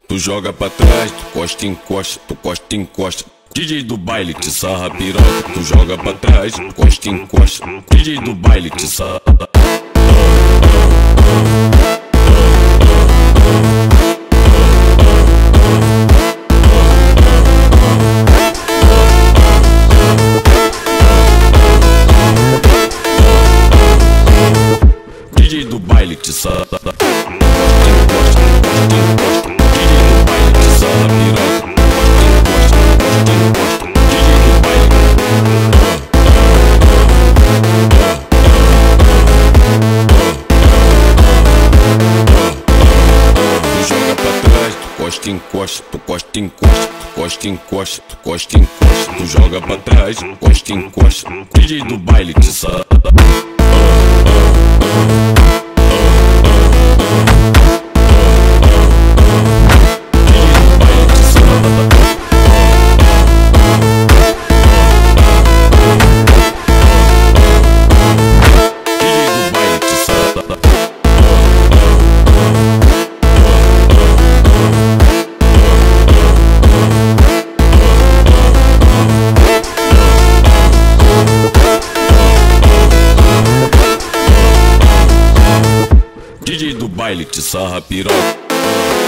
tu joga pra trás, tu costa, encosta, tu costa, encosta. DJ do baile te sarra piroca, tu joga pra trás, tu costa, encosta. DJ do baile te sarra. DJ do baile te sarra. Encosta, tu costa, encosta, tu costa, encosta, tu costa, encosta, tu joga pra trás, costa, encosta. DJ do baile te sarra. DJ do baile te sarra piroca.